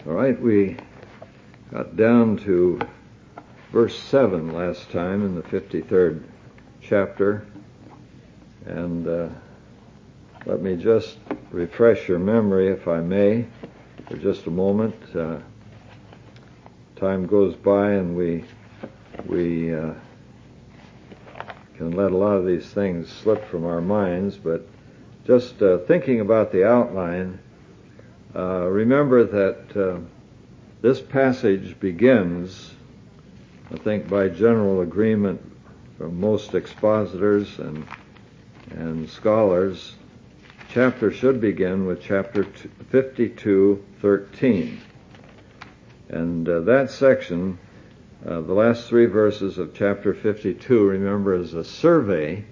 All right, we got down to verse 7 last time in the 53rd chapter, and let me just refresh your memory, if I may, for just a moment. Time goes by and we can let a lot of these things slip from our minds, but just thinking about the outline, remember that this passage begins, I think by general agreement from most expositors and scholars, chapter should begin with chapter 52:13. And that section, the last three verses of chapter 52, remember, is a survey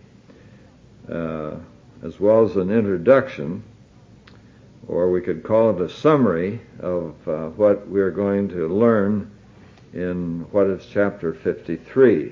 as well as an introduction, or we could call it a summary of what we're going to learn in what is chapter 53.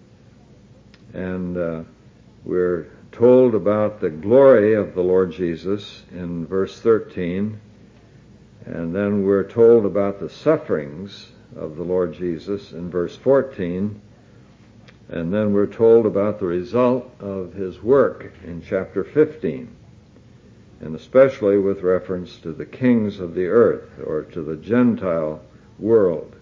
And we're told about the glory of the Lord Jesus in verse 13, and then we're told about the sufferings of the Lord Jesus in verse 14, and then we're told about the result of his work in chapter 15, and especially with reference to the kings of the earth, or to the Gentile world.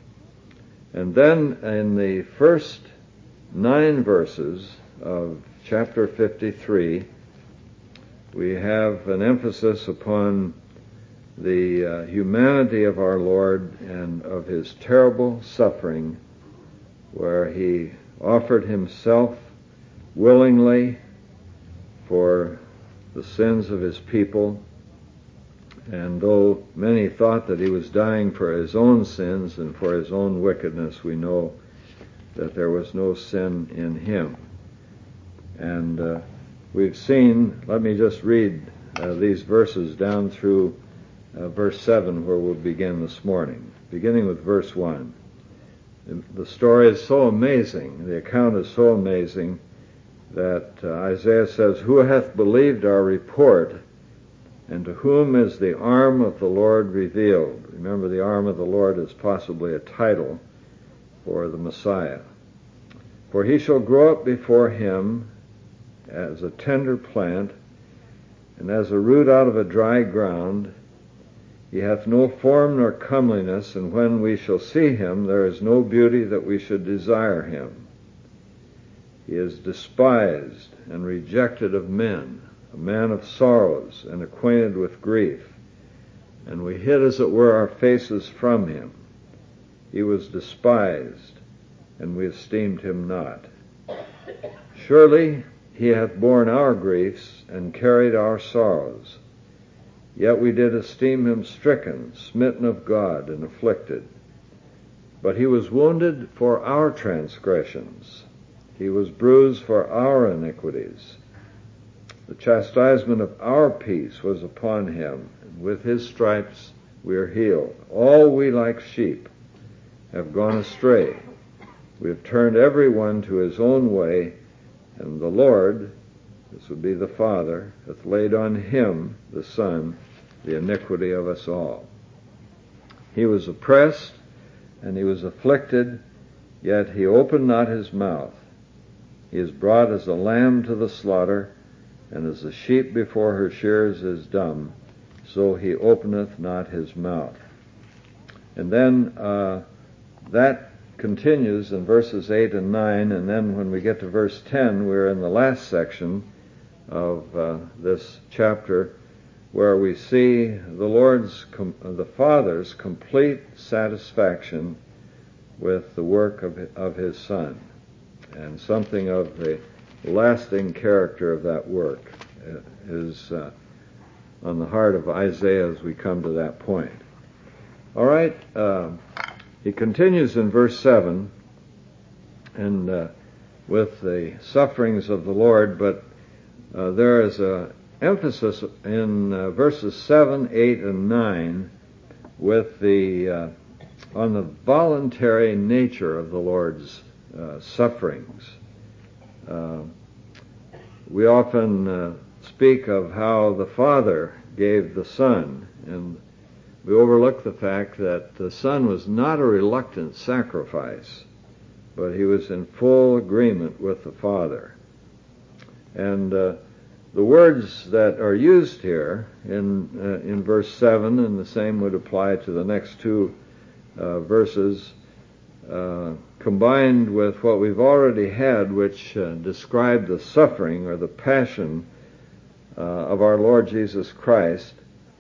And then in the first 9 verses of chapter 53, we have an emphasis upon the humanity of our Lord and of his terrible suffering, where he offered himself willingly for the sins of his people, and though many thought that he was dying for his own sins and for his own wickedness, we know that there was no sin in him. And we've seen, let me just read these verses down through verse 7, where we'll begin this morning, beginning with verse 1. The story is so amazing, the account is so amazing, that Isaiah says, "Who hath believed our report, and to whom is the arm of the Lord revealed?" Remember, the arm of the Lord is possibly a title for the Messiah. "For he shall grow up before him as a tender plant, and as a root out of a dry ground. He hath no form nor comeliness, and when we shall see him, there is no beauty that we should desire him. He is despised and rejected of men, a man of sorrows and acquainted with grief. And we hid, as it were, our faces from him. He was despised, and we esteemed him not. Surely he hath borne our griefs and carried our sorrows. Yet we did esteem him stricken, smitten of God, and afflicted. But he was wounded for our transgressions. He was bruised for our iniquities. The chastisement of our peace was upon him, and with his stripes we are healed. All we like sheep have gone astray. We have turned every one to his own way, and the Lord," this would be the Father, "hath laid on him," the Son, "the iniquity of us all. He was oppressed, and he was afflicted, yet he opened not his mouth. He is brought as a lamb to the slaughter, and as a sheep before her shearers is dumb, so he openeth not his mouth." And then that continues in verses 8 and 9, and then when we get to verse 10, we're in the last section of this chapter, where we see the Father's complete satisfaction with the work of his Son, and something of the lasting character of that work is on the heart of Isaiah as we come to that point. All right, he continues in verse 7, and with the sufferings of the Lord, but there is a emphasis in verses 7, 8, and 9 with on the voluntary nature of the Lord's sufferings. We often speak of how the Father gave the Son, and we overlook the fact that the Son was not a reluctant sacrifice, but he was in full agreement with the Father. And the words that are used here in verse 7, and the same would apply to the next two verses, combined with what we've already had, which describe the suffering or the passion of our Lord Jesus Christ,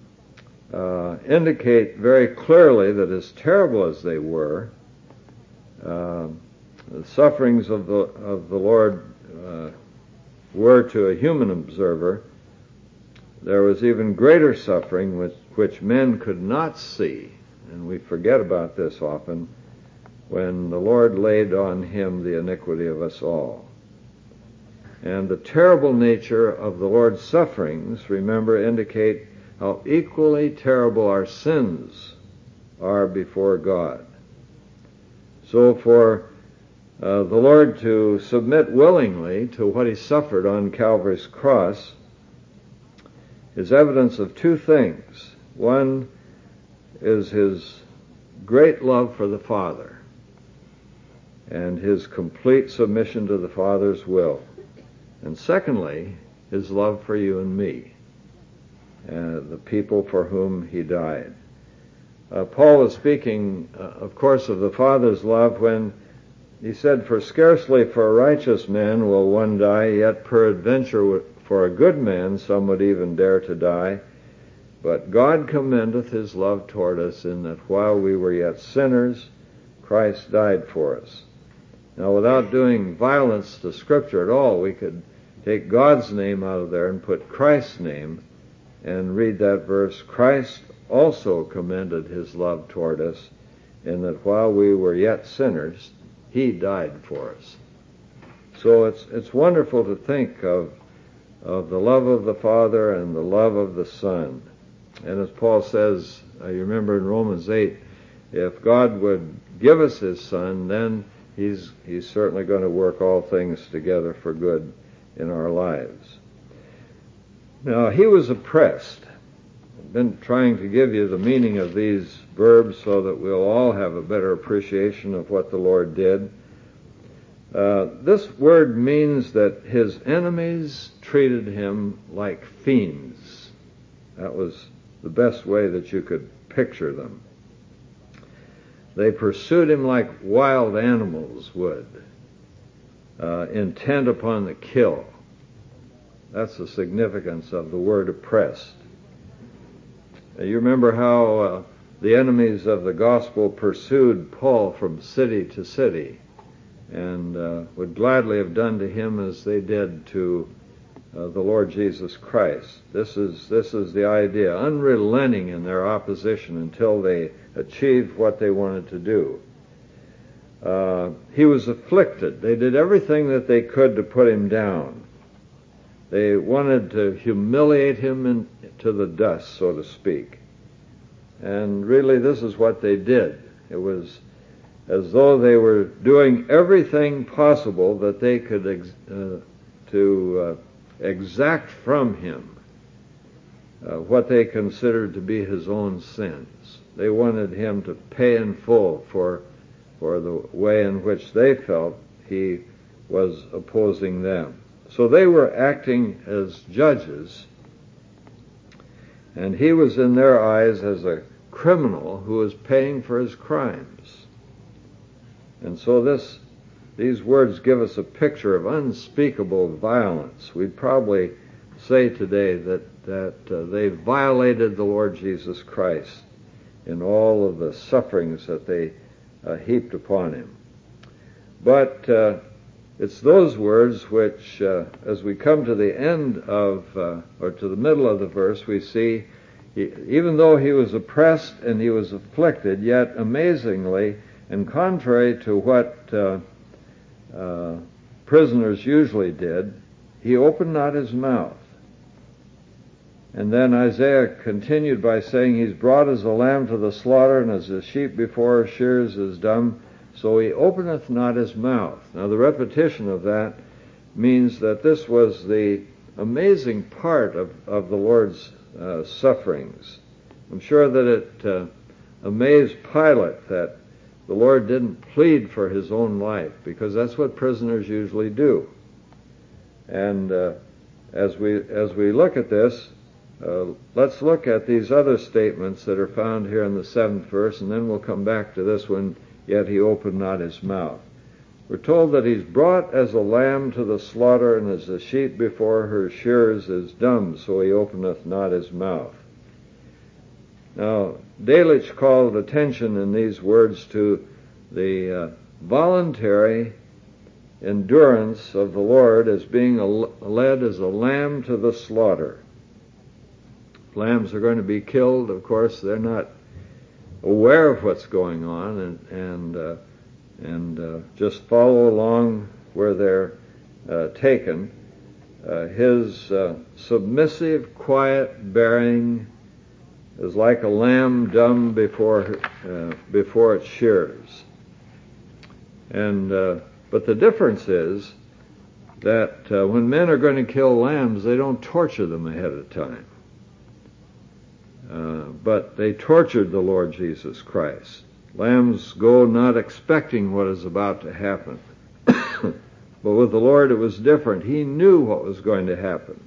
indicate very clearly that as terrible as they were, the sufferings of the Lord were to a human observer, there was even greater suffering which men could not see, and we forget about this often, when the Lord laid on him the iniquity of us all. And the terrible nature of the Lord's sufferings, remember, indicate how equally terrible our sins are before God. So for the Lord to submit willingly to what he suffered on Calvary's cross is evidence of two things. One is his great love for the Father and his complete submission to the Father's will. And secondly, his love for you and me, the people for whom he died. Paul is speaking, of course, of the Father's love when he said, "For scarcely for a righteous man will one die, yet peradventure for a good man some would even dare to die. But God commendeth his love toward us, in that while we were yet sinners, Christ died for us." Now, without doing violence to Scripture at all, we could take God's name out of there and put Christ's name and read that verse, "Christ also commended his love toward us, in that while we were yet sinners, he died for us." So it's wonderful to think of the love of the Father and the love of the Son. And as Paul says, you remember in Romans 8, if God would give us his Son, then he's certainly going to work all things together for good in our lives. Now, he was oppressed. I've been trying to give you the meaning of these verbs so that we'll all have a better appreciation of what the Lord did. This word means that his enemies treated him like fiends. That was the best way that you could picture them. They pursued him like wild animals would, intent upon the kill. That's the significance of the word oppressed. You remember how the enemies of the gospel pursued Paul from city to city, and would gladly have done to him as they did to the Lord Jesus Christ. This is the idea, unrelenting in their opposition until they achieved what they wanted to do. He was afflicted. They did everything that they could to put him down. They wanted to humiliate him into the dust, so to speak. And really, this is what they did. It was as though they were doing everything possible that they could exact from him what they considered to be his own sins. They wanted him to pay in full for the way in which they felt he was opposing them. So they were acting as judges, and he was in their eyes as a criminal who was paying for his crimes. And so these words give us a picture of unspeakable violence. We'd probably say today that they violated the Lord Jesus Christ in all of the sufferings that they heaped upon him. But it's those words which, as we come to the end of, or to the middle of the verse, we see, even though he was oppressed and he was afflicted, yet amazingly, and contrary to what prisoners usually did, he opened not his mouth. And then Isaiah continued by saying, "He's brought as a lamb to the slaughter, and as a sheep before her shears is dumb, so he openeth not his mouth." Now the repetition of that means that this was the amazing part of the Lord's sufferings, I'm sure that it amazed Pilate that the Lord didn't plead for his own life, because that's what prisoners usually do. And as we look at this, let's look at these other statements that are found here in the 7th verse, and then we'll come back to this one, yet he opened not his mouth. We're told that he's brought as a lamb to the slaughter, and as a sheep before her shearers is dumb, so he openeth not his mouth. Now, Delitzsch called attention in these words to the voluntary endurance of the Lord as being led as a lamb to the slaughter. Lambs are going to be killed. Of course, they're not aware of what's going on and just follow along where they're taken. His submissive, quiet bearing is like a lamb dumb before its shearers. But the difference is that when men are going to kill lambs, they don't torture them ahead of time. But they tortured the Lord Jesus Christ. Lambs go not expecting what is about to happen. But with the Lord it was different. He knew what was going to happen.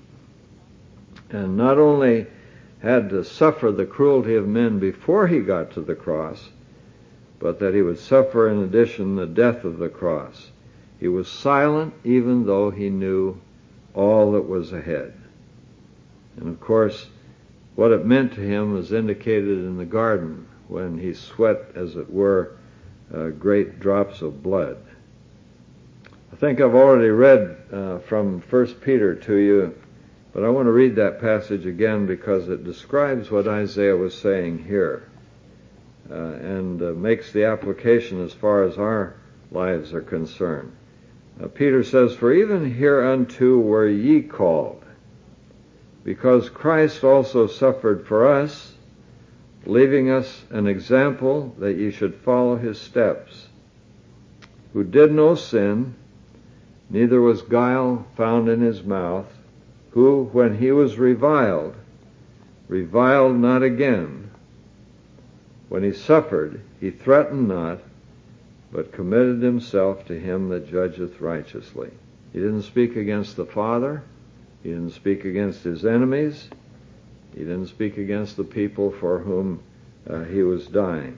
And not only had to suffer the cruelty of men before he got to the cross, but that he would suffer in addition the death of the cross. He was silent even though he knew all that was ahead. And of course, what it meant to him was indicated in the garden when he sweat, as it were, great drops of blood. I think I've already read from 1 Peter to you, but I want to read that passage again because it describes what Isaiah was saying here and makes the application as far as our lives are concerned. Peter says, "For even hereunto were ye called, because Christ also suffered for us, leaving us an example that ye should follow his steps, who did no sin, neither was guile found in his mouth, who, when he was reviled not again. When he suffered, he threatened not, but committed himself to him that judgeth righteously." He didn't speak against the Father. He didn't speak against his enemies. He didn't speak against the people for whom he was dying.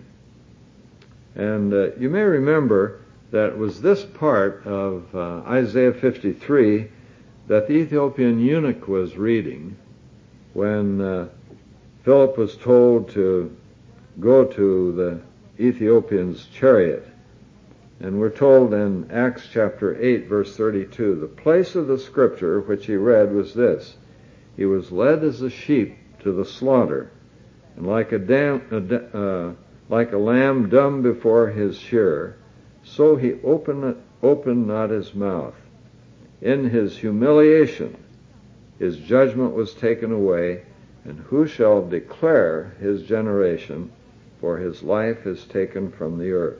And you may remember that it was this part of Isaiah 53 that the Ethiopian eunuch was reading when Philip was told to go to the Ethiopian's chariot. And we're told in Acts chapter 8, verse 32, the place of the scripture which he read was this: "He was led as a sheep to the slaughter, and like a lamb dumb before his shearer, so he opened not his mouth. In his humiliation his judgment was taken away, and who shall declare his generation? For his life is taken from the earth."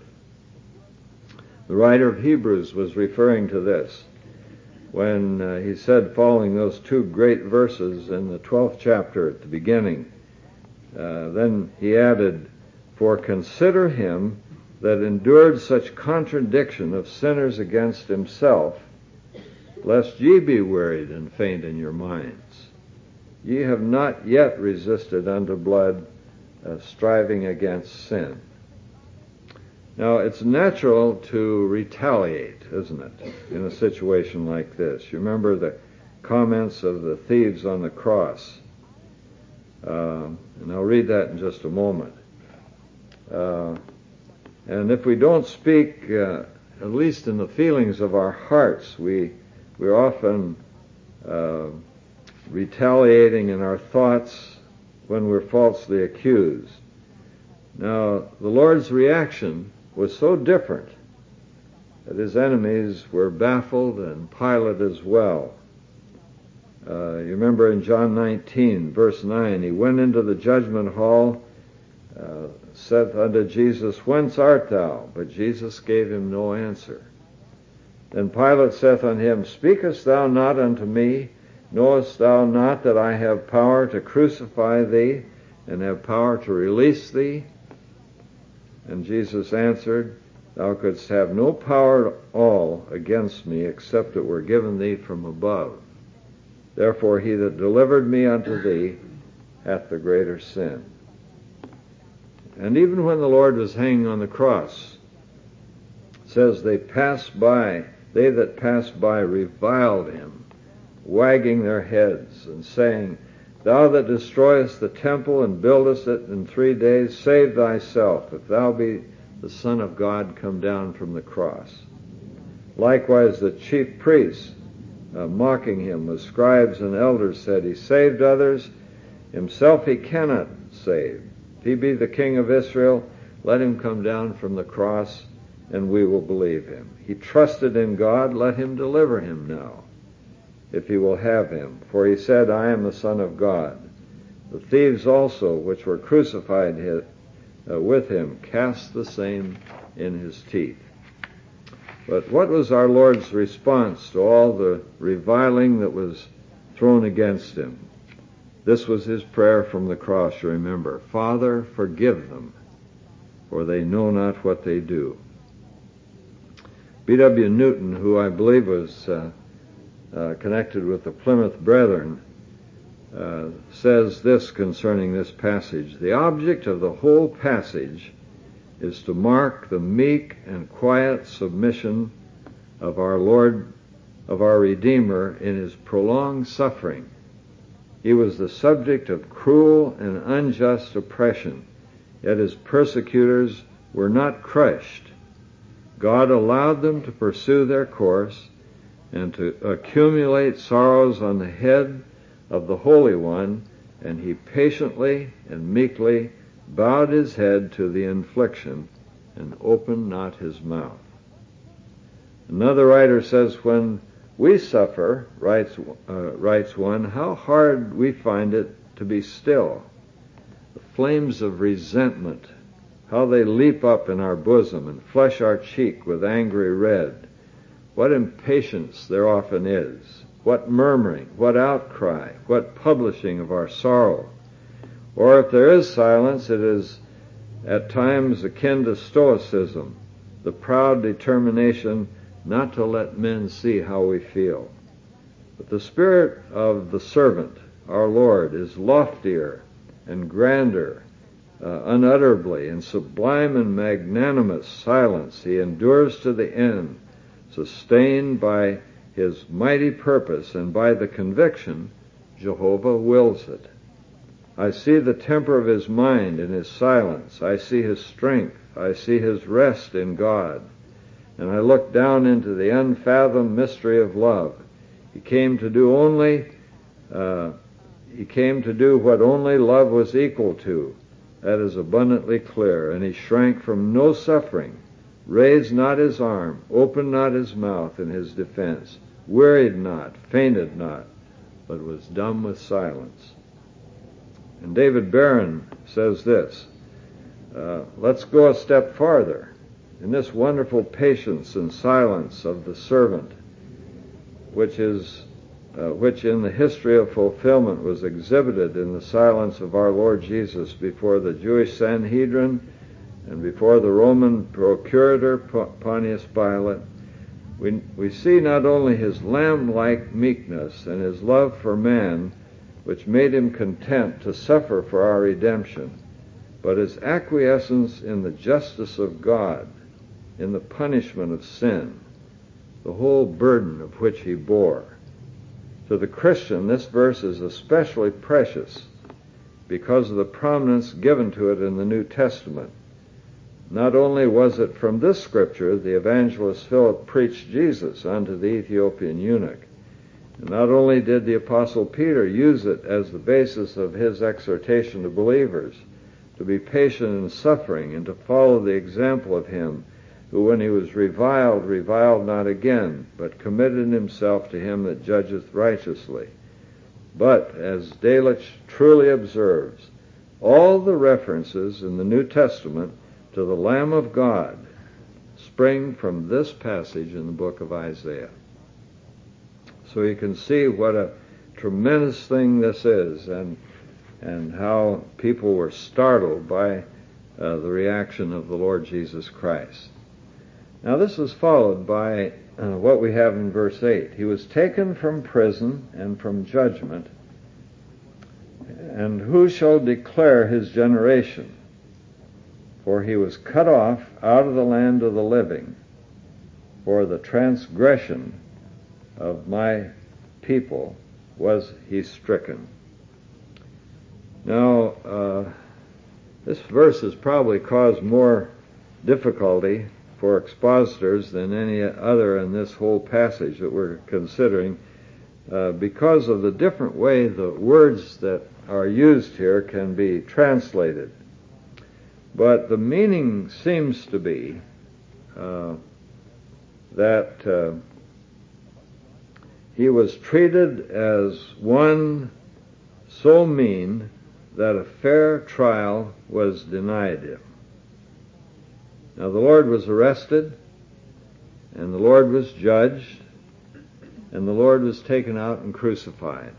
The writer of Hebrews was referring to this when he said, following those two great verses in the 12th chapter at the beginning, then he added, "For consider him that endured such contradiction of sinners against himself, lest ye be wearied and faint in your minds. Ye have not yet resisted unto blood, striving against sin." Now, it's natural to retaliate, isn't it, in a situation like this? You remember the comments of the thieves on the cross. And I'll read that in just a moment. And if we don't speak, at least in the feelings of our hearts, we're often retaliating in our thoughts when we're falsely accused. Now, the Lord's reaction was so different that his enemies were baffled, and Pilate as well. You remember in John 19, verse 9, he went into the judgment hall, saith unto Jesus, "Whence art thou?" But Jesus gave him no answer. Then Pilate saith unto him, "Speakest thou not unto me? Knowest thou not that I have power to crucify thee, and have power to release thee? And Jesus answered, Thou couldst have no power at all against me, except it were given thee from above. Therefore he that delivered me unto thee hath the greater sin. And even when the Lord was hanging on the cross, it says they that passed by reviled him, wagging their heads, and saying, Thou that destroyest the temple and buildest it in 3 days, save thyself. If thou be the Son of God, come down from the cross. Likewise the chief priests, mocking him, with scribes and elders, said, He saved others, himself he cannot save. If he be the King of Israel, let him come down from the cross, and we will believe him. He trusted in God, let him deliver him now, if he will have him. For he said, I am the Son of God. The thieves also, which were crucified with him, cast the same in his teeth. But what was our Lord's response to all the reviling that was thrown against him? This was his prayer from the cross, you remember. Father, forgive them, for they know not what they do. B.W. Newton, who I believe was connected with the Plymouth Brethren, says this concerning this passage: The object of the whole passage is to mark the meek and quiet submission of our Lord, of our Redeemer, in his prolonged suffering. He was the subject of cruel and unjust oppression, yet his persecutors were not crushed. God allowed them to pursue their course and to accumulate sorrows on the head of the Holy One, and he patiently and meekly bowed his head to the infliction and opened not his mouth. Another writer says, when we suffer, writes one, how hard we find it to be still. The flames of resentment, how they leap up in our bosom and flush our cheek with angry red. What impatience there often is, what murmuring, what outcry, what publishing of our sorrow. Or if there is silence, it is at times akin to stoicism, the proud determination not to let men see how we feel. But the spirit of the servant, our Lord, is loftier and grander, unutterably, in sublime and magnanimous silence he endures to the end, sustained by his mighty purpose and by the conviction Jehovah wills it. I see the temper of his mind in his silence. I see his strength. I see his rest in God. And I look down into the unfathomed mystery of love. He came to do what only love was equal to. That is abundantly clear. And he shrank from no suffering, raised not his arm, opened not his mouth in his defense, wearied not, fainted not, but was dumb with silence. And David Barron says this, let's go a step farther. In this wonderful patience and silence of the servant, which in the history of fulfillment was exhibited in the silence of our Lord Jesus before the Jewish Sanhedrin and before the Roman procurator Pontius Pilate, we see not only his lamb-like meekness and his love for man, which made him content to suffer for our redemption, but his acquiescence in the justice of God, in the punishment of sin, the whole burden of which he bore. To the Christian, this verse is especially precious because of the prominence given to it in the New Testament. Not only was it from this scripture the evangelist Philip preached Jesus unto the Ethiopian eunuch, and not only did the Apostle Peter use it as the basis of his exhortation to believers to be patient in suffering and to follow the example of him who, when he was reviled not again, but committed himself to him that judgeth righteously. But, as Delitzsch truly observes, all the references in the New Testament to the Lamb of God spring from this passage in the book of Isaiah. So you can see what a tremendous thing this is. And and how people were startled by the reaction of the Lord Jesus Christ. Now this was followed by what we have in verse 8. He was taken from prison and from judgment, and who shall declare his generation? For he was cut off out of the land of the living. For the transgression of my people was he stricken. Now, this verse has probably caused more difficulty for expositors than any other in this whole passage that we're considering, because of the different way the words that are used here can be translated. But the meaning seems to be that he was treated as one so mean that a fair trial was denied him. Now the Lord was arrested, and the Lord was judged, and the Lord was taken out and crucified.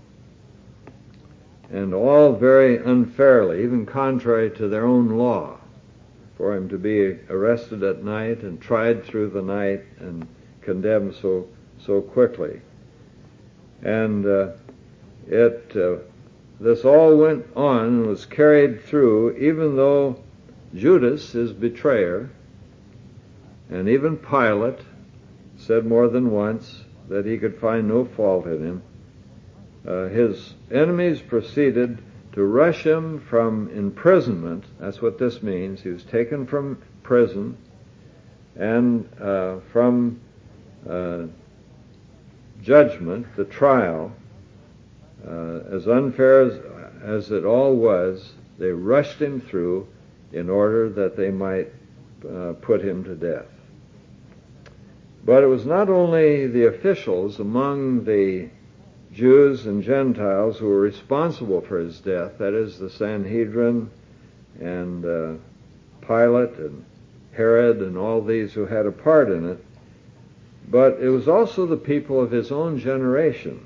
And all very unfairly, even contrary to their own law, for him to be arrested at night and tried through the night and condemned so quickly. And this all went on and was carried through, even though Judas, his betrayer, and even Pilate said more than once that he could find no fault in him. His enemies proceeded to rush him from imprisonment. That's what this means. He was taken from prison and from judgment, the trial. As unfair as it all was, they rushed him through in order that they might put him to death. But it was not only the officials among the Jews and Gentiles who were responsible for his death, that is, the Sanhedrin and Pilate and Herod and all these who had a part in it, but it was also the people of his own generation.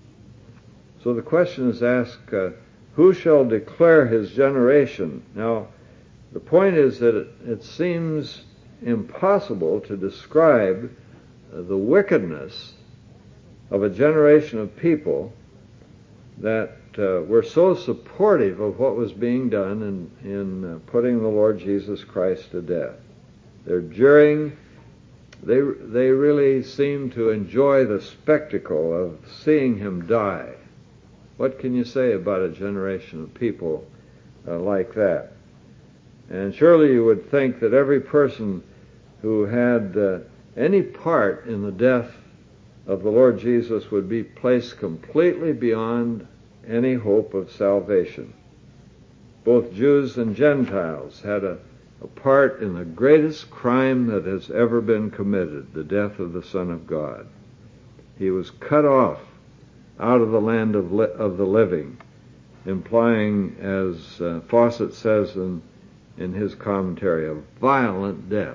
So the question is asked, who shall declare his generation? Now, the point is that it seems impossible to describe the wickedness of a generation of people that were so supportive of what was being done in putting the Lord Jesus Christ to death. They're jeering. They really seem to enjoy the spectacle of seeing him die. What can you say about a generation of people like that? And surely you would think that every person who had any part in the death of the Lord Jesus would be placed completely beyond any hope of salvation. Both Jews and Gentiles had a part in the greatest crime that has ever been committed, the death of the Son of God. He was cut off out of the land of the living, implying, as Fawcett says in his commentary, a violent death.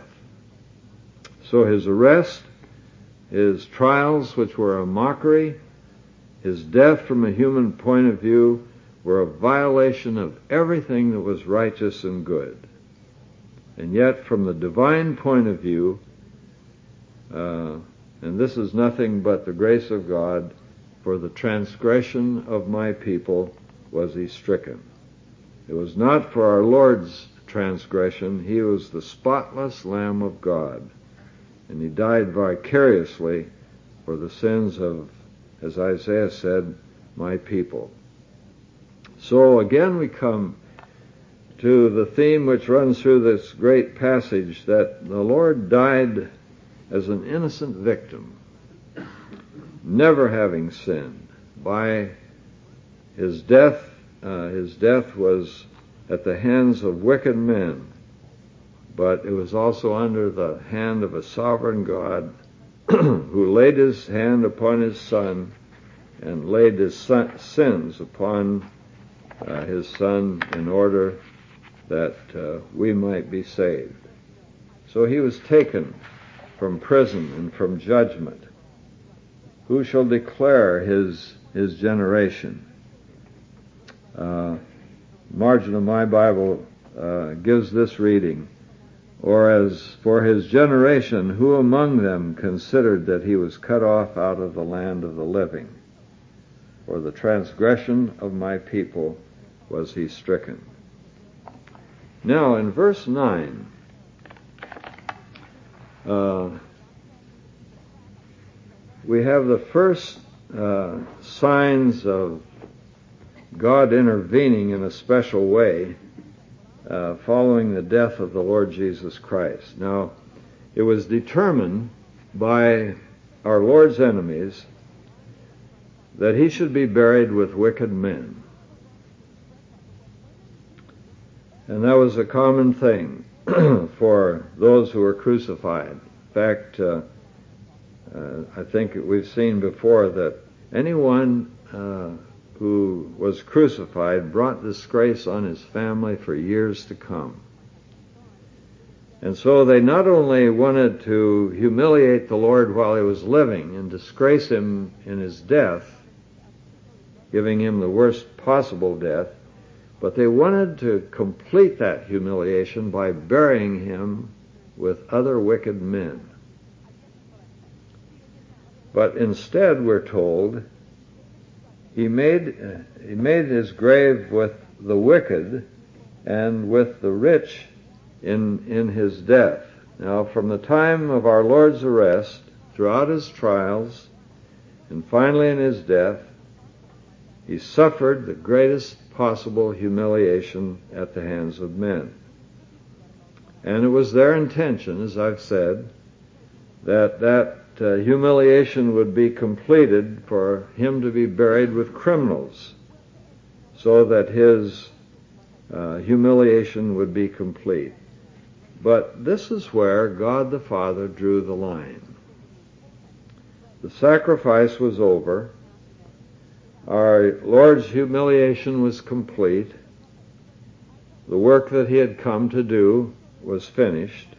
So his arrest, his trials, which were a mockery, his death from a human point of view, were a violation of everything that was righteous and good. And yet, from the divine point of view, and this is nothing but the grace of God, for the transgression of my people was he stricken. It was not for our Lord's transgression. He was the spotless Lamb of God, and he died vicariously for the sins of, as Isaiah said, my people. So again we come to the theme which runs through this great passage, that the Lord died as an innocent victim, never having sinned. By his death was at the hands of wicked men, but it was also under the hand of a sovereign God who laid his hand upon his Son and laid his sins upon his Son in order that we might be saved. So he was taken from prison and from judgment. Who shall declare his generation? Margin of my Bible gives this reading, or as for his generation, who among them considered that he was cut off out of the land of the living? For the transgression of my people was he stricken. Now in verse 9, we have the first signs of God intervening in a special way following the death of the Lord Jesus Christ. Now, it was determined by our Lord's enemies that he should be buried with wicked men. And that was a common thing for those who were crucified. In fact, I think we've seen before that anyone who was crucified brought disgrace on his family for years to come. And so they not only wanted to humiliate the Lord while he was living and disgrace him in his death, giving him the worst possible death, but they wanted to complete that humiliation by burying him with other wicked men. But instead, we're told, he made his grave with the wicked and with the rich in his death. Now, from the time of our Lord's arrest, throughout his trials, and finally in his death, he suffered the greatest possible humiliation at the hands of men. And it was their intention, as I've said, that humiliation would be completed for him to be buried with criminals, so that his humiliation would be complete. But this is where God the Father drew the line. The sacrifice was over. Our Lord's humiliation was complete. The work that he had come to do was finished.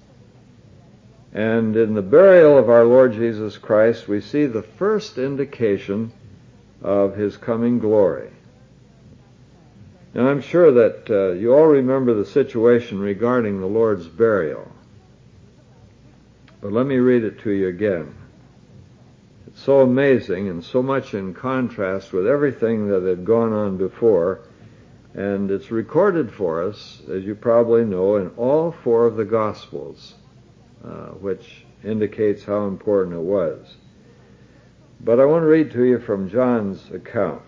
And in the burial of our Lord Jesus Christ, we see the first indication of his coming glory. Now, I'm sure that you all remember the situation regarding the Lord's burial. But let me read it to you again. It's so amazing and so much in contrast with everything that had gone on before. And it's recorded for us, as you probably know, in all four of the Gospels, which indicates how important it was. But I want to read to you from John's account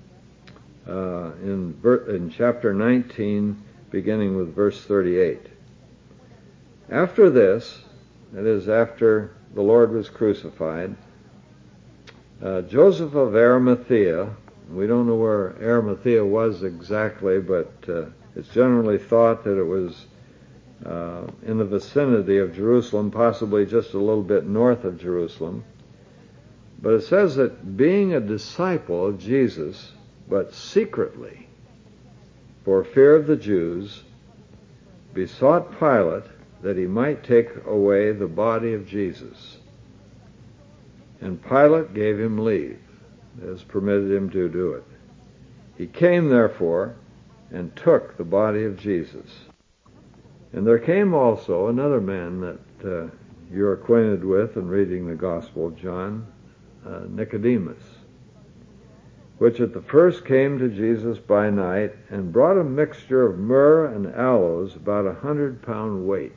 in chapter 19, beginning with verse 38. After this, that is, after the Lord was crucified, Joseph of Arimathea, we don't know where Arimathea was exactly, but it's generally thought that it was in the vicinity of Jerusalem, possibly just a little bit north of Jerusalem. But it says that being a disciple of Jesus, but secretly, for fear of the Jews, besought Pilate that he might take away the body of Jesus. And Pilate gave him leave, as permitted him to do it. He came, therefore, and took the body of Jesus. And there came also another man that you're acquainted with in reading the Gospel of John, Nicodemus, which at the first came to Jesus by night and brought a mixture of myrrh and aloes, about 100-pound weight.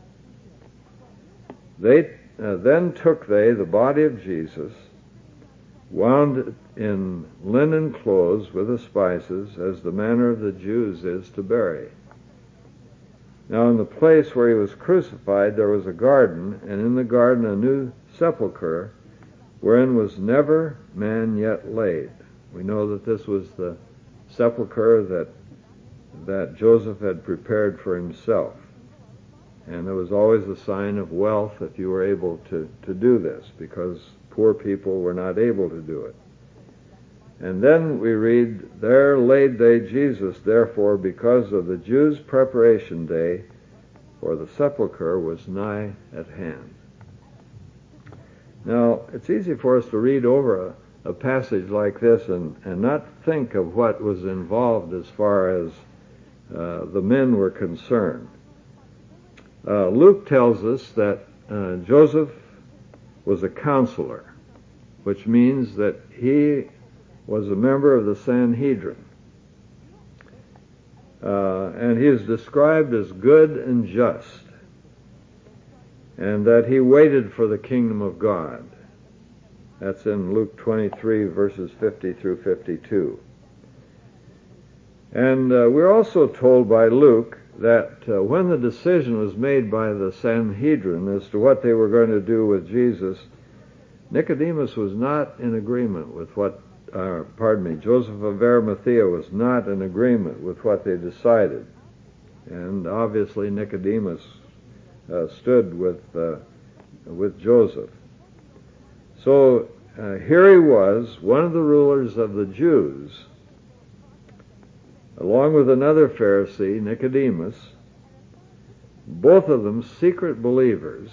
Then took they the body of Jesus, wound it in linen clothes with the spices, as the manner of the Jews is to bury. Now in the place where he was crucified there was a garden, and in the garden a new sepulchre, wherein was never man yet laid. We know that this was the sepulchre that Joseph had prepared for himself. And it was always a sign of wealth if you were able to do this, because poor people were not able to do it. And then we read, there laid they Jesus, therefore, because of the Jews' preparation day, for the sepulchre was nigh at hand. Now, it's easy for us to read over a passage like this and not think of what was involved as far as the men were concerned. Luke tells us that Joseph was a counselor, which means that he was a member of the Sanhedrin. And he is described as good and just, and that he waited for the kingdom of God. That's in Luke 23, verses 50 through 52. And we're also told by Luke that when the decision was made by the Sanhedrin as to what they were going to do with Jesus, Nicodemus was not in agreement with Joseph of Arimathea was not in agreement with what they decided. And obviously Nicodemus stood with Joseph. So here he was, one of the rulers of the Jews, along with another Pharisee, Nicodemus, both of them secret believers,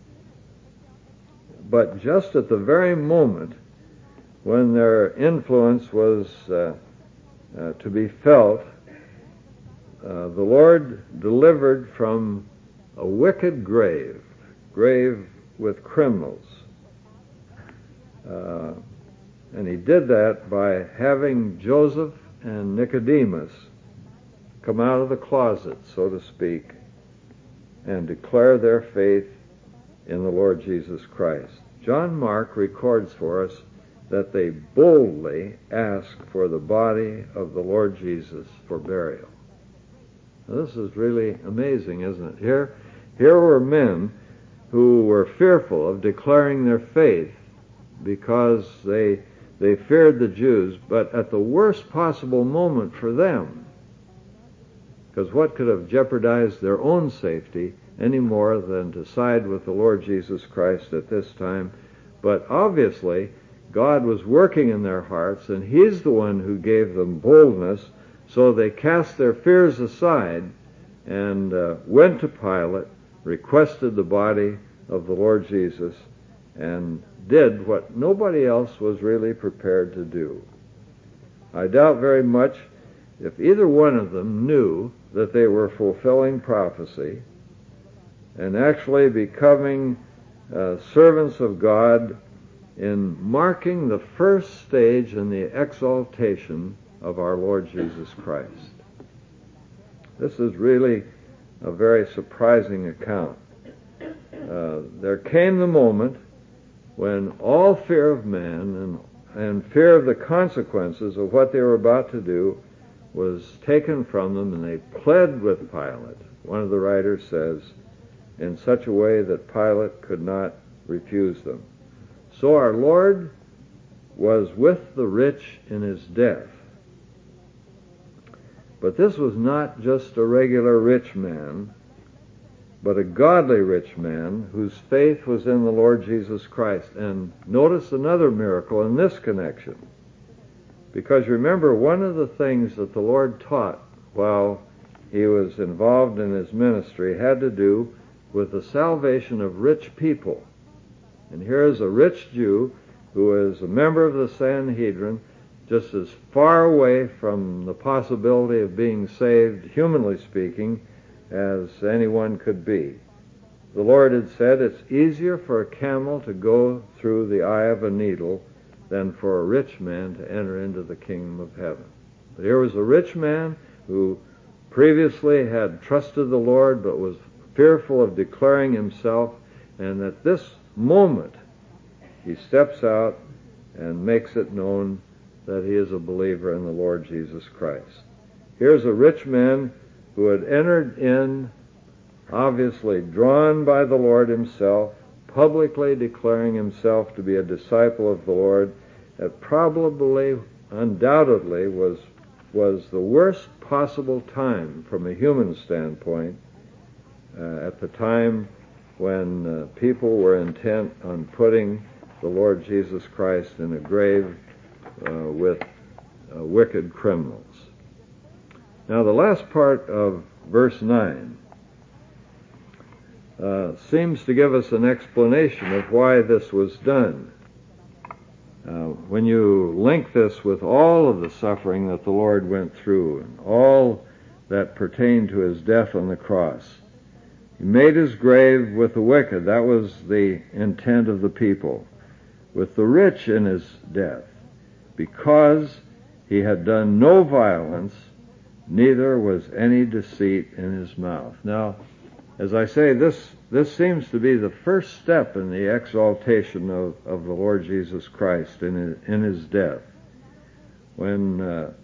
but just at the very moment when their influence was to be felt, the Lord delivered from a wicked grave with criminals. And he did that by having Joseph and Nicodemus come out of the closet, so to speak, and declare their faith in the Lord Jesus Christ. John Mark records for us that they boldly asked for the body of the Lord Jesus for burial. Now, this is really amazing, isn't it? Here were men who were fearful of declaring their faith because they feared the Jews, but at the worst possible moment for them, because what could have jeopardized their own safety any more than to side with the Lord Jesus Christ at this time? But obviously, God was working in their hearts, and He's the one who gave them boldness, so they cast their fears aside and went to Pilate, requested the body of the Lord Jesus, and did what nobody else was really prepared to do. I doubt very much if either one of them knew that they were fulfilling prophecy and actually becoming servants of God in marking the first stage in the exaltation of our Lord Jesus Christ. This is really a very surprising account. There came the moment when all fear of man and fear of the consequences of what they were about to do was taken from them, and they pled with Pilate. One of the writers says, in such a way that Pilate could not refuse them. So our Lord was with the rich in his death. But this was not just a regular rich man, but a godly rich man whose faith was in the Lord Jesus Christ. And notice another miracle in this connection. Because remember, one of the things that the Lord taught while he was involved in his ministry had to do with the salvation of rich people. And here is a rich Jew who is a member of the Sanhedrin, just as far away from the possibility of being saved, humanly speaking, as anyone could be. The Lord had said it's easier for a camel to go through the eye of a needle than for a rich man to enter into the kingdom of heaven. But here was a rich man who previously had trusted the Lord but was fearful of declaring himself, and at this moment he steps out and makes it known that he is a believer in the Lord Jesus Christ. Here's a rich man who had entered in, obviously drawn by the Lord himself, publicly declaring himself to be a disciple of the Lord, that probably, undoubtedly, was the worst possible time from a human standpoint, at the time when people were intent on putting the Lord Jesus Christ in a grave with wicked criminals. Now, the last part of verse 9 seems to give us an explanation of why this was done. When you link this with all of the suffering that the Lord went through and all that pertained to his death on the cross, he made his grave with the wicked. That was the intent of the people. With the rich in his death, because he had done no violence, neither was any deceit in his mouth. Now, as I say, this seems to be the first step in the exaltation of the Lord Jesus Christ in his death. When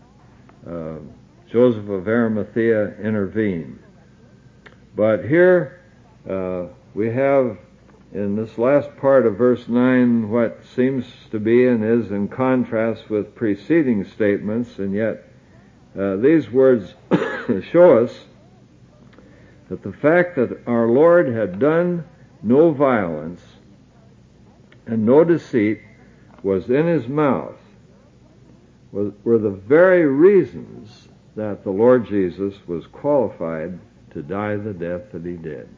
Joseph of Arimathea intervened. But here we have in this last part of verse 9 what seems to be and is in contrast with preceding statements, and yet these words show us that the fact that our Lord had done no violence and no deceit was in his mouth were the very reasons that the Lord Jesus was qualified to die the death that he did.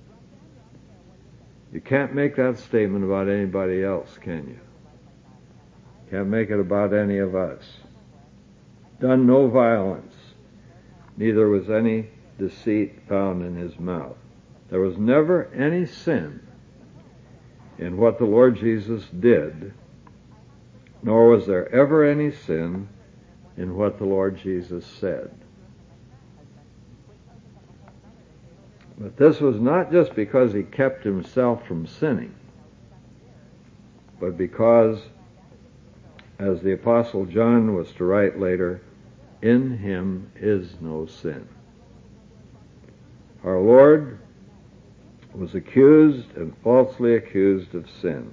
You can't make that statement about anybody else, can you? Can't make it about any of us. Done no violence, neither was any deceit found in his mouth. There was never any sin in what the Lord Jesus did, nor was there ever any sin in what the Lord Jesus said. But this was not just because he kept himself from sinning, but because, as the Apostle John was to write later, in him is no sin. Our Lord was accused and falsely accused of sin.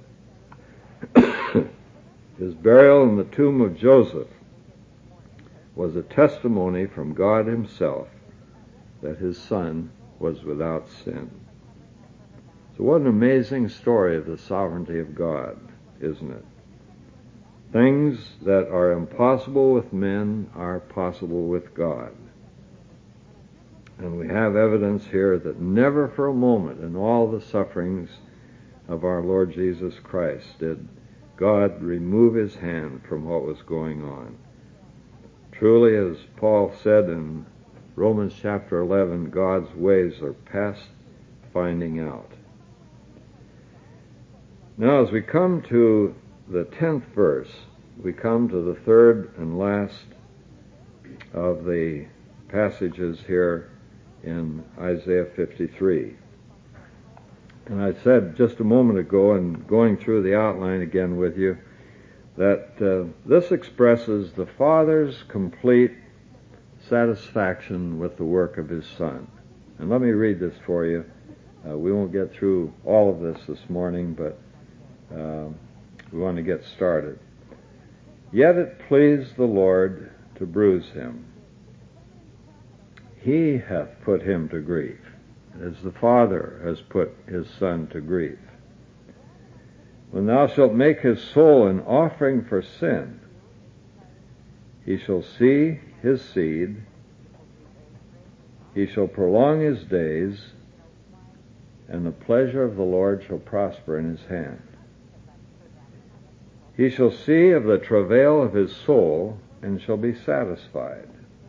His burial in the tomb of Joseph was a testimony from God himself that his Son was without sin. So what an amazing story of the sovereignty of God, isn't it? Things that are impossible with men are possible with God. And we have evidence here that never for a moment in all the sufferings of our Lord Jesus Christ did God remove his hand from what was going on. Truly, as Paul said in Romans chapter 11, God's ways are past finding out. Now, as we come to the 10th verse, we come to the third and last of the passages here in Isaiah 53. And I said just a moment ago, and going through the outline again with you, that this expresses the Father's complete satisfaction with the work of his Son. And let me read this for you. We won't get through all of this morning, but we want to get started. Yet it pleased the Lord to bruise him. He hath put him to grief, as the Father has put his Son to grief. When thou shalt make his soul an offering for sin, he shall see his seed, he shall prolong his days, and the pleasure of the Lord shall prosper in his hand. He shall see of the travail of his soul, and shall be satisfied.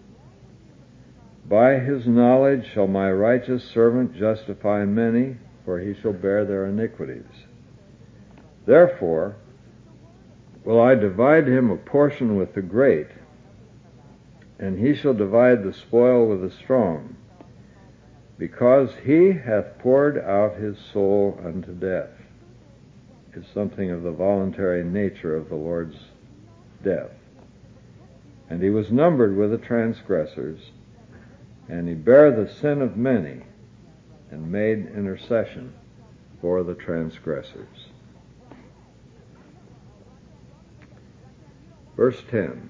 By his knowledge shall my righteous servant justify many, for he shall bear their iniquities. Therefore will I divide him a portion with the great, and he shall divide the spoil with the strong, because he hath poured out his soul unto death. It's something of the voluntary nature of the Lord's death. And he was numbered with the transgressors, and he bare the sin of many, and made intercession for the transgressors. Verse 10.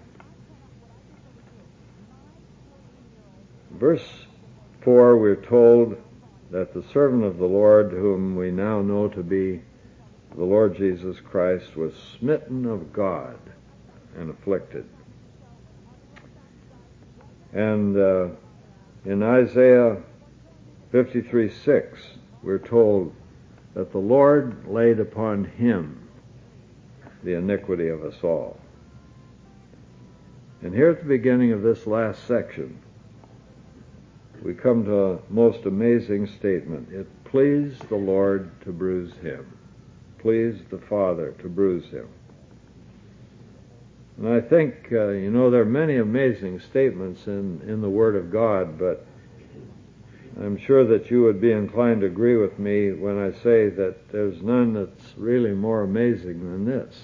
Verse 4, we're told that the servant of the Lord, whom we now know to be the Lord Jesus Christ, was smitten of God and afflicted. And in Isaiah 53:6, we're told that the Lord laid upon him the iniquity of us all. And here at the beginning of this last section, we come to a most amazing statement. It pleased the Lord to bruise him. Pleased the Father to bruise him. And I think, there are many amazing statements in the Word of God, but I'm sure that you would be inclined to agree with me when I say that there's none that's really more amazing than this.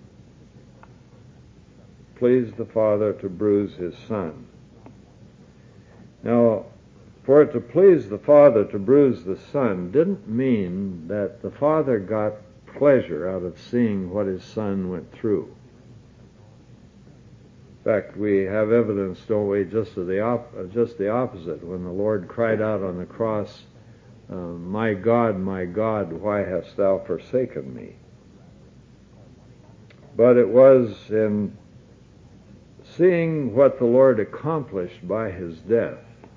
Pleased the Father to bruise his Son. Now, for it to please the Father to bruise the Son didn't mean that the Father got pleasure out of seeing what his Son went through. In fact, we have evidence, don't we, just the opposite. When the Lord cried out on the cross, my God, why hast thou forsaken me? But it was in seeing what the Lord accomplished by his death.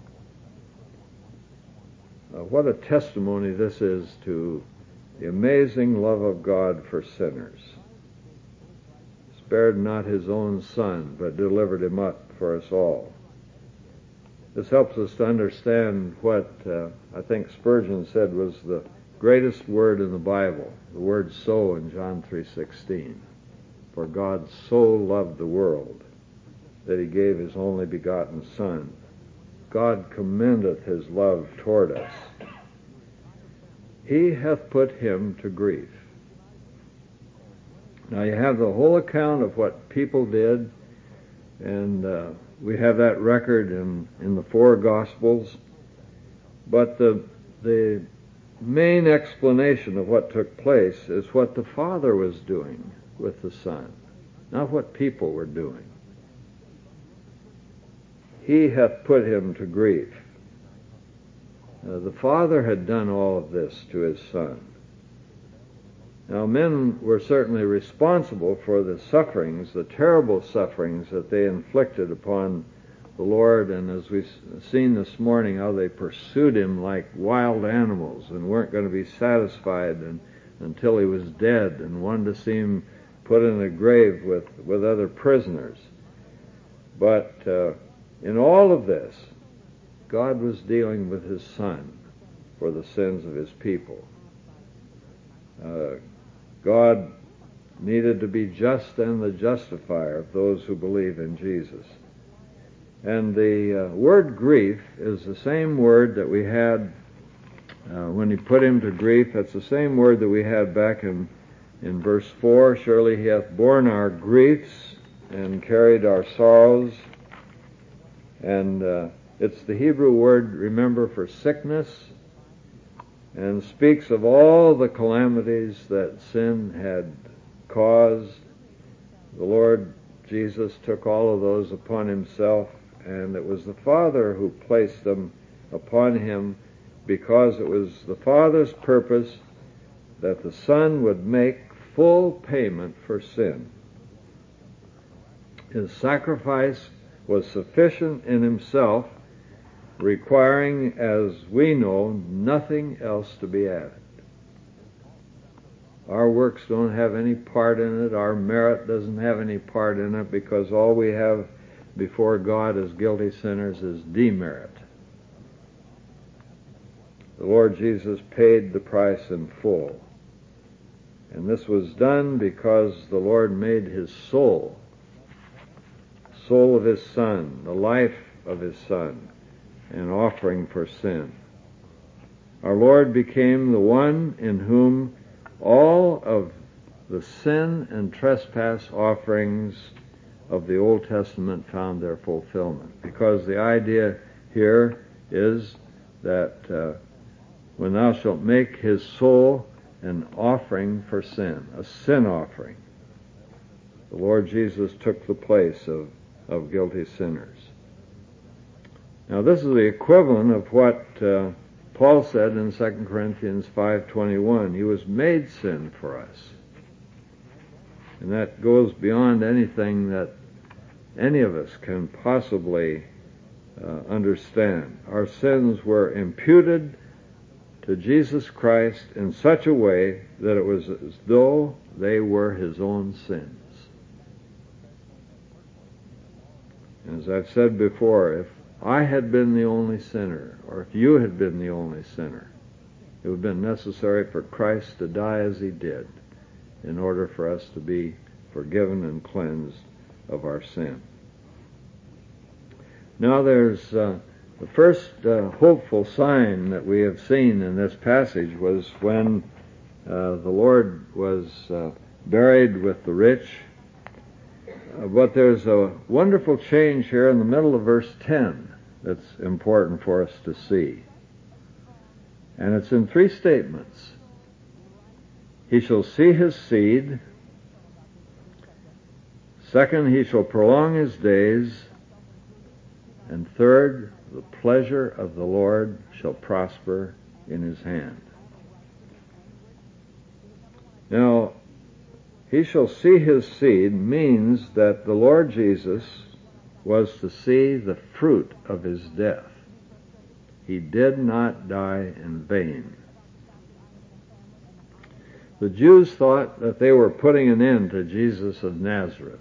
What a testimony this is to the amazing love of God for sinners. Spared not his own Son, but delivered him up for us all. This helps us to understand what I think Spurgeon said was the greatest word in the Bible, the word "so" in John 3:16. For God so loved the world that he gave his only begotten Son. God commendeth his love toward us. He hath put him to grief. Now you have the whole account of what people did, and we have that record in the four Gospels. But the main explanation of what took place is what the Father was doing with the Son, not what people were doing. He hath put him to grief. The Father had done all of this to his Son. Now, men were certainly responsible for the sufferings, the terrible sufferings that they inflicted upon the Lord, and as we've seen this morning, how they pursued him like wild animals and weren't going to be satisfied until he was dead, and wanted to see him put in a grave with other prisoners. But in all of this, God was dealing with his Son for the sins of his people. God needed to be just and the justifier of those who believe in Jesus. And the word grief is the same word that we had when he put him to grief. That's the same word that we had back in verse 4. Surely he hath borne our griefs and carried our sorrows. And it's the Hebrew word, remember, for sickness, and speaks of all the calamities that sin had caused. The Lord Jesus took all of those upon himself, and it was the Father who placed them upon him, because it was the Father's purpose that the Son would make full payment for sin. His sacrifice was sufficient in himself, requiring, as we know, nothing else to be added. Our works don't have any part in it. Our merit doesn't have any part in it, because all we have before God as guilty sinners is demerit. The Lord Jesus paid the price in full. And this was done because the Lord made his soul of his Son, the life of his Son, an offering for sin. Our Lord became the one in whom all of the sin and trespass offerings of the Old Testament found their fulfillment. Because the idea here is that when thou shalt make his soul an offering for sin, a sin offering, the Lord Jesus took the place of guilty sinners. Now this is the equivalent of what Paul said in 2 Corinthians 5:21. He was made sin for us. And that goes beyond anything that any of us can possibly understand. Our sins were imputed to Jesus Christ in such a way that it was as though they were his own sins. As I've said before, if I had been the only sinner, or if you had been the only sinner, it would have been necessary for Christ to die as he did in order for us to be forgiven and cleansed of our sin. Now there's the first hopeful sign that we have seen in this passage was when the Lord was buried with the rich. But there's a wonderful change here in the middle of verse 10 that's important for us to see. And it's in three statements. He shall see his seed. Second, he shall prolong his days. And third, the pleasure of the Lord shall prosper in his hand. Now, he shall see his seed means that the Lord Jesus was to see the fruit of his death. He did not die in vain. The Jews thought that they were putting an end to Jesus of Nazareth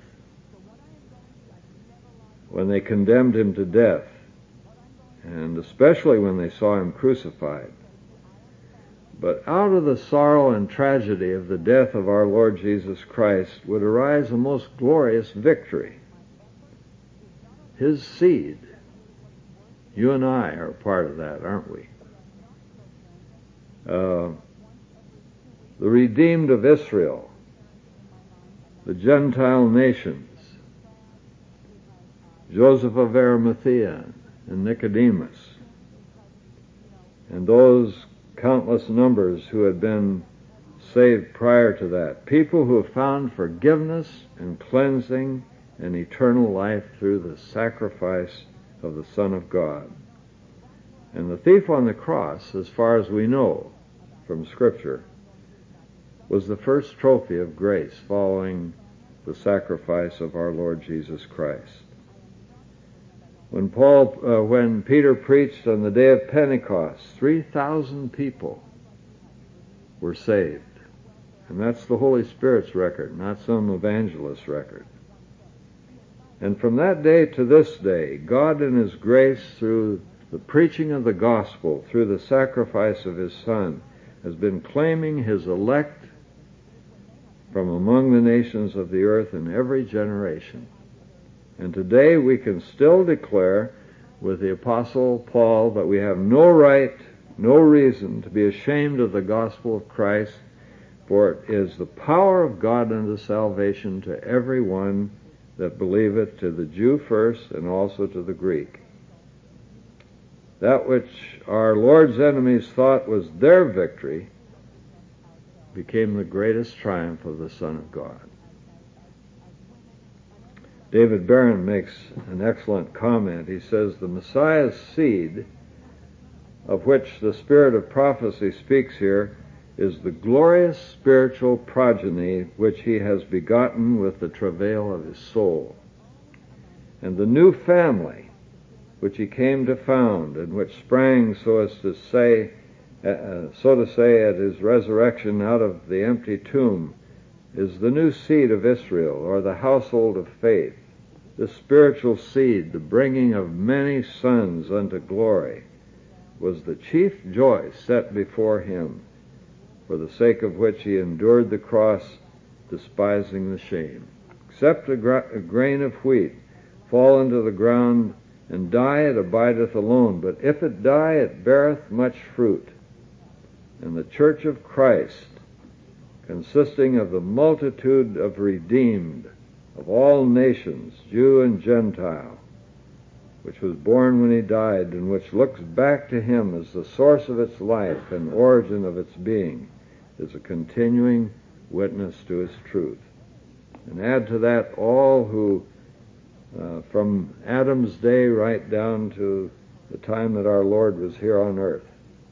when they condemned him to death, and especially when they saw him crucified. But out of the sorrow and tragedy of the death of our Lord Jesus Christ would arise a most glorious victory. His seed. You and I are part of that, aren't we? The redeemed of Israel, the Gentile nations, Joseph of Arimathea and Nicodemus, and those countless numbers who had been saved prior to that. People who have found forgiveness and cleansing and eternal life through the sacrifice of the Son of God. And the thief on the cross, as far as we know from Scripture, was the first trophy of grace following the sacrifice of our Lord Jesus Christ. When Peter preached on the day of Pentecost, 3,000 people were saved. And that's the Holy Spirit's record, not some evangelist's record. And from that day to this day, God in His grace, through the preaching of the gospel, through the sacrifice of His Son, has been claiming His elect from among the nations of the earth in every generation. And today we can still declare with the Apostle Paul that we have no right, no reason to be ashamed of the gospel of Christ, for it is the power of God unto salvation to every one that believeth, to the Jew first and also to the Greek. That which our Lord's enemies thought was their victory became the greatest triumph of the Son of God. David Barron makes an excellent comment. He says, the Messiah's seed, of which the spirit of prophecy speaks here, is the glorious spiritual progeny which he has begotten with the travail of his soul. And the new family which he came to found, and which sprang, so to say, at his resurrection out of the empty tomb, is the new seed of Israel, or the household of faith, the spiritual seed, the bringing of many sons unto glory, was the chief joy set before him, for the sake of which he endured the cross, despising the shame. Except a grain of wheat fall into the ground and die, it abideth alone, but if it die, it beareth much fruit. And the church of Christ, consisting of the multitude of redeemed of all nations, Jew and Gentile, which was born when he died, and which looks back to him as the source of its life and origin of its being, is a continuing witness to his truth. And add to that all who, from Adam's day right down to the time that our Lord was here on earth,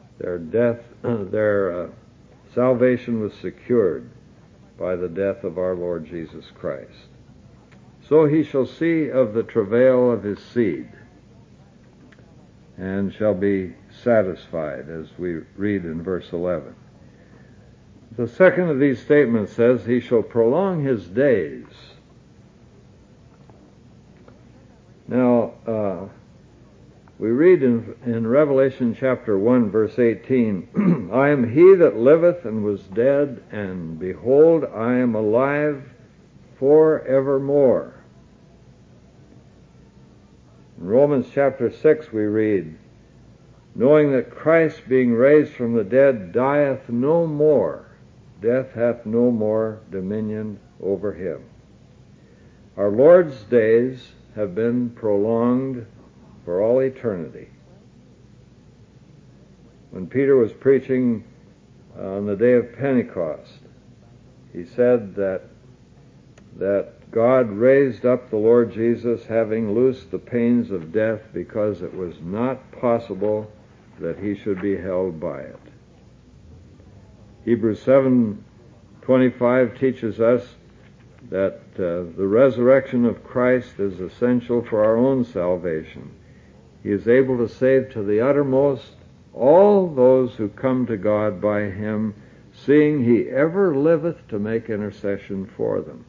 their salvation was secured by the death of our Lord Jesus Christ. So he shall see of the travail of his seed, and shall be satisfied, as we read in verse 11. The second of these statements says, he shall prolong his days. Now, we read in Revelation chapter 1, verse 18, I am he that liveth and was dead, and behold, I am alive forevermore. In Romans chapter 6 we read, knowing that Christ, being raised from the dead, dieth no more, death hath no more dominion over him. Our Lord's days have been prolonged for all eternity. When Peter was preaching on the day of Pentecost, he said that God raised up the Lord Jesus, having loosed the pains of death, because it was not possible that he should be held by it. Hebrews 7:25 teaches us that the resurrection of Christ is essential for our own salvation. He is able to save to the uttermost all those who come to God by him, seeing he ever liveth to make intercession for them.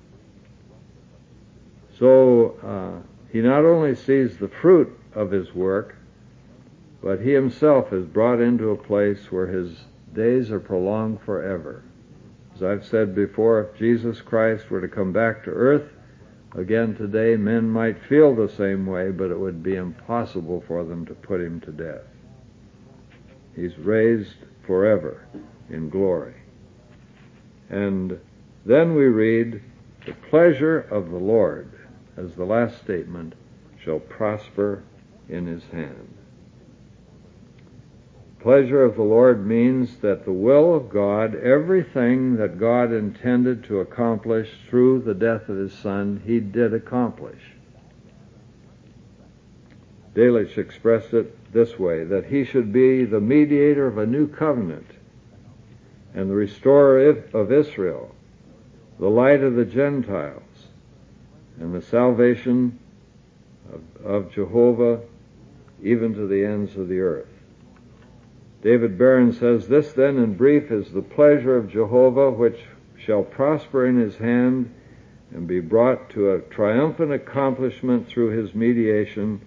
So he not only sees the fruit of his work, but he himself is brought into a place where his days are prolonged forever. As I've said before, if Jesus Christ were to come back to earth again today, men might feel the same way, but it would be impossible for them to put him to death. He's raised forever in glory. And then we read, the pleasure of the Lord, as the last statement, shall prosper in his hand. Pleasure of the Lord means that the will of God, everything that God intended to accomplish through the death of his Son, he did accomplish. Delitzsch expressed it this way, that he should be the mediator of a new covenant and the restorer of Israel, the light of the Gentiles, and the salvation of Jehovah even to the ends of the earth. David Barron says, this then in brief is the pleasure of Jehovah, which shall prosper in his hand and be brought to a triumphant accomplishment through his mediation,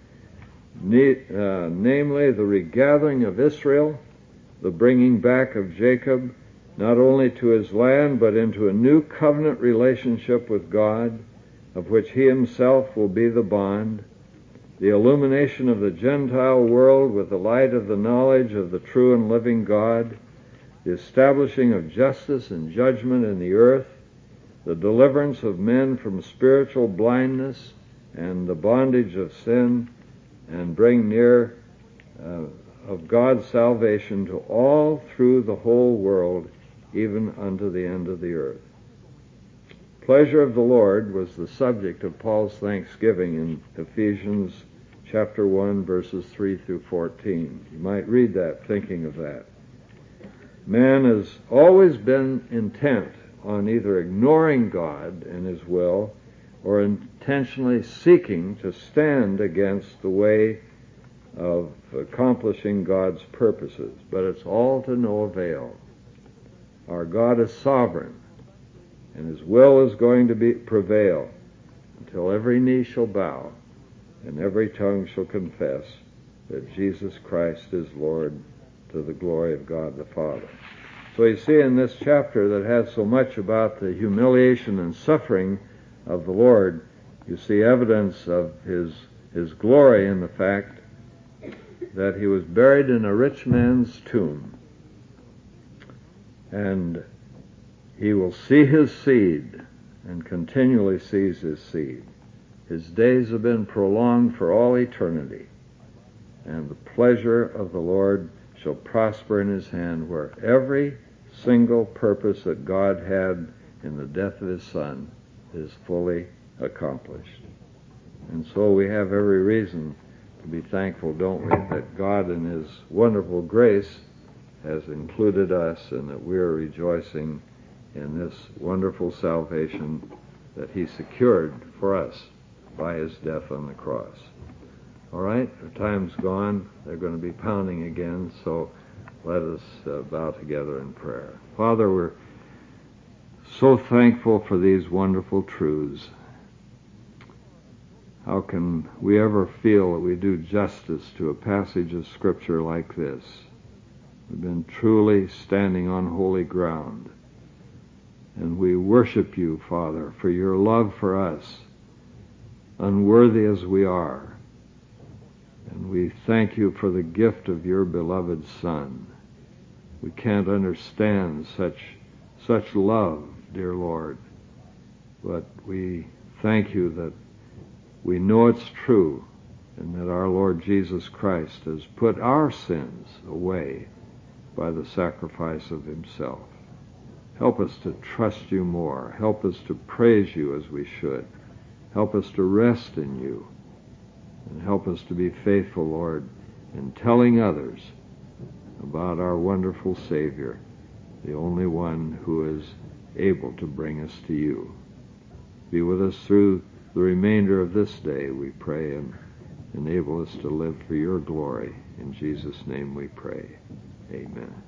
namely the regathering of Israel, the bringing back of Jacob, not only to his land, but into a new covenant relationship with God, of which he himself will be the bond, the illumination of the Gentile world with the light of the knowledge of the true and living God, the establishing of justice and judgment in the earth, the deliverance of men from spiritual blindness and the bondage of sin, and bring near of God's salvation to all through the whole world, even unto the end of the earth. Pleasure of the Lord was the subject of Paul's thanksgiving in Ephesians chapter 1, verses 3 through 14. You might read that thinking of that. Man has always been intent on either ignoring God and his will or intentionally seeking to stand against the way of accomplishing God's purposes. But it's all to no avail. Our God is sovereign, and his will is going to prevail until every knee shall bow and every tongue shall confess that Jesus Christ is Lord, to the glory of God the Father. So you see in this chapter that has so much about the humiliation and suffering of the Lord, you see evidence of his glory in the fact that he was buried in a rich man's tomb, and he will see his seed and continually sees his seed. His days have been prolonged for all eternity, and the pleasure of the Lord shall prosper in his hand, where every single purpose that God had in the death of his Son is fully accomplished. And so we have every reason to be thankful, don't we, that God in his wonderful grace has included us and that we are rejoicing in this wonderful salvation that he secured for us by his death on the cross. All right, our time's gone. They're going to be pounding again, so let us bow together in prayer. Father, we're so thankful for these wonderful truths. How can we ever feel that we do justice to a passage of Scripture like this? We've been truly standing on holy ground. And we worship you, Father, for your love for us, unworthy as we are. And we thank you for the gift of your beloved Son. We can't understand such love, dear Lord, but we thank you that we know it's true, and that our Lord Jesus Christ has put our sins away by the sacrifice of himself. Help us to trust you more. Help us to praise you as we should. Help us to rest in you. And help us to be faithful, Lord, in telling others about our wonderful Savior, the only one who is able to bring us to you. Be with us through the remainder of this day, we pray, and enable us to live for your glory. In Jesus' name we pray. Amen.